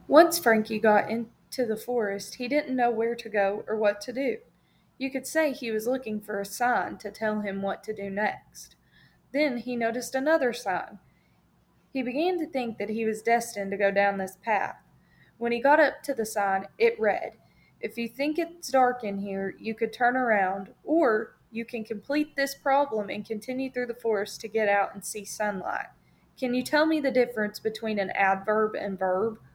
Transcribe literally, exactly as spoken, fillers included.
Once Frankie got into the forest, he didn't know where to go or what to do. You could say he was looking for a sign to tell him what to do next. Then he noticed another sign. He began to think that he was destined to go down this path. When he got up to the sign, it read, "If you think it's dark in here, you could turn around, or you can complete this problem and continue through the forest to get out and see sunlight." Can you tell me the difference between an adverb and verb?